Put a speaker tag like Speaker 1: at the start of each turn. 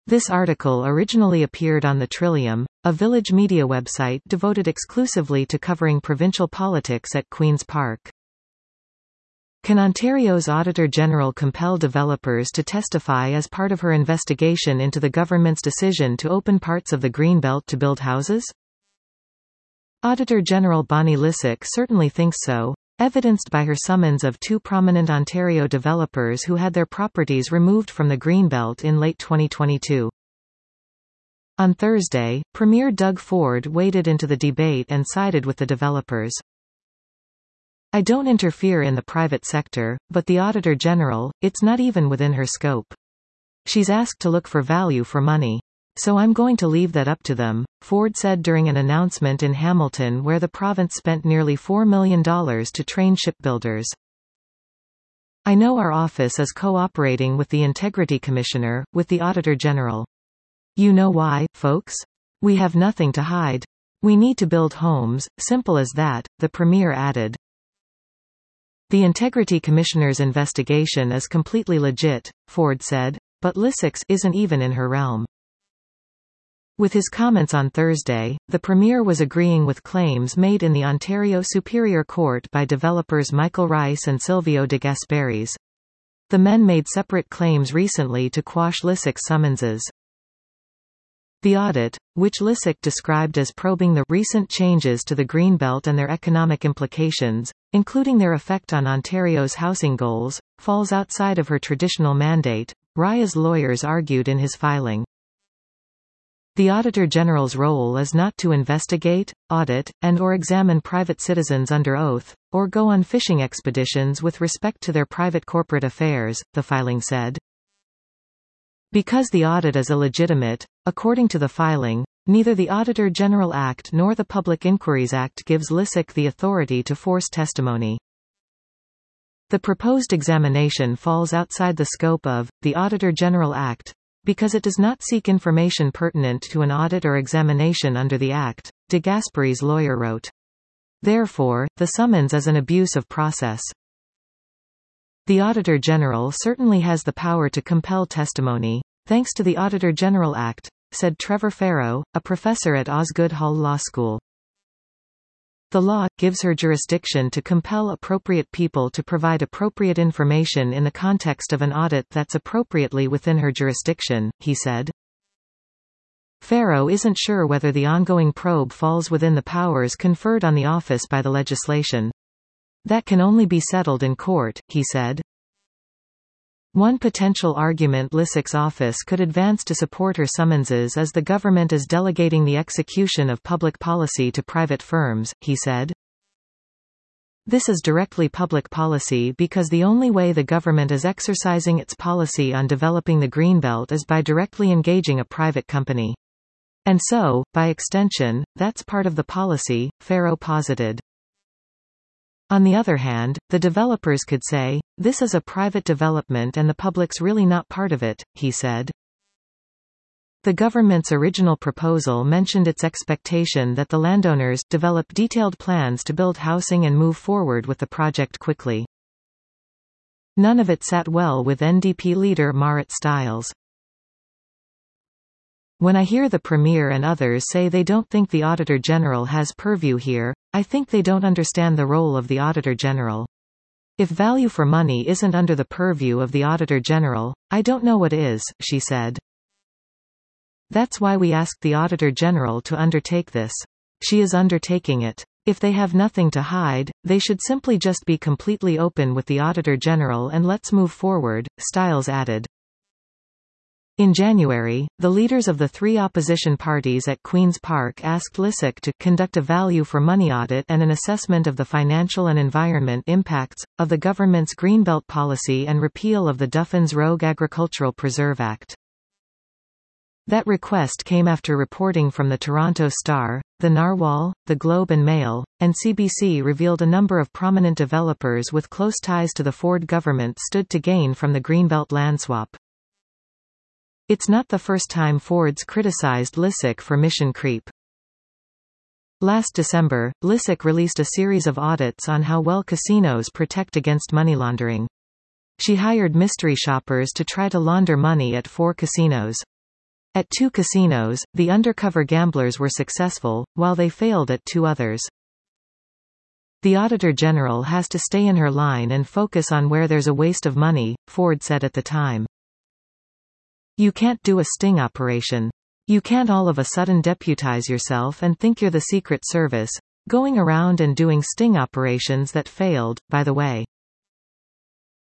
Speaker 1: This article originally appeared on The Trillium, a Village media website devoted exclusively to covering provincial politics at Queen's Park. Can Ontario's Auditor-General compel developers to testify as part of her investigation into the government's decision to open parts of the Greenbelt to build houses? Auditor-General Bonnie Lysyk certainly thinks so, evidenced by her summons of two prominent Ontario developers who had their properties removed from the Greenbelt in late 2022. On Thursday, Premier Doug Ford waded into the debate and sided with the developers. "I don't interfere in the private sector, but the Auditor General, it's not even within her scope. She's asked to look for value for money. So I'm going to leave that up to them," Ford said during an announcement in Hamilton where the province spent nearly $4 million to train shipbuilders. "I know our office is cooperating with the Integrity Commissioner, with the Auditor General. You know why, folks? We have nothing to hide. We need to build homes, simple as that," the Premier added. "The Integrity Commissioner's investigation is completely legit," Ford said, "but Lysyk's isn't even in her realm." With his comments on Thursday, the Premier was agreeing with claims made in the Ontario Superior Court by developers Michael Rice and Silvio de Gasperis. The men made separate claims recently to quash Lysyk's summonses. The audit, which Lysyk described as probing the recent changes to the Greenbelt and their economic implications, including their effect on Ontario's housing goals, falls outside of her traditional mandate, Raya's lawyers argued in his filing. The Auditor General's role is not to investigate, audit, and/or examine private citizens under oath, or go on fishing expeditions with respect to their private corporate affairs, the filing said. Because the audit is illegitimate, according to the filing, neither the Auditor General Act nor the Public Inquiries Act gives Lysyk the authority to force testimony. The proposed examination falls outside the scope of the Auditor General Act, because it does not seek information pertinent to an audit or examination under the Act, de Gasperis' lawyer wrote. Therefore, the summons is an abuse of process. The Auditor General certainly has the power to compel testimony, thanks to the Auditor General Act, said Trevor Farrow, a professor at Osgoode Hall Law School. The law gives her jurisdiction to compel appropriate people to provide appropriate information in the context of an audit that's appropriately within her jurisdiction, he said. Farrow isn't sure whether the ongoing probe falls within the powers conferred on the office by the legislation. That can only be settled in court, he said. One potential argument Lysyk's office could advance to support her summonses is the government is delegating the execution of public policy to private firms, he said. This is directly public policy because the only way the government is exercising its policy on developing the Greenbelt is by directly engaging a private company. And so, by extension, that's part of the policy, Farrow posited. On the other hand, the developers could say, this is a private development and the public's really not part of it, he said. The government's original proposal mentioned its expectation that the landowners develop detailed plans to build housing and move forward with the project quickly. None of it sat well with NDP leader Marit Stiles. When I hear the Premier and others say they don't think the Auditor General has purview here, I think they don't understand the role of the Auditor General. If value for money isn't under the purview of the Auditor General, I don't know what is, she said. That's why we asked the Auditor General to undertake this. She is undertaking it. If they have nothing to hide, they should simply just be completely open with the Auditor General and let's move forward, Stiles added. In January, the leaders of the three opposition parties at Queen's Park asked Lysyk to conduct a value-for-money audit and an assessment of the financial and environment impacts of the government's Greenbelt policy and repeal of the Duffins Rogue Agricultural Preserve Act. That request came after reporting from the Toronto Star, the Narwhal, the Globe and Mail, and CBC revealed a number of prominent developers with close ties to the Ford government stood to gain from the Greenbelt land swap. It's not the first time Ford's criticized Lysyk for mission creep. Last December, Lysyk released a series of audits on how well casinos protect against money laundering. She hired mystery shoppers to try to launder money at 4 casinos. At 2 casinos, the undercover gamblers were successful, while they failed at 2 others. The Auditor General has to stay in her line and focus on where there's a waste of money, Ford said at the time. You can't do a sting operation. You can't all of a sudden deputize yourself and think you're the Secret Service, going around and doing sting operations that failed, by the way.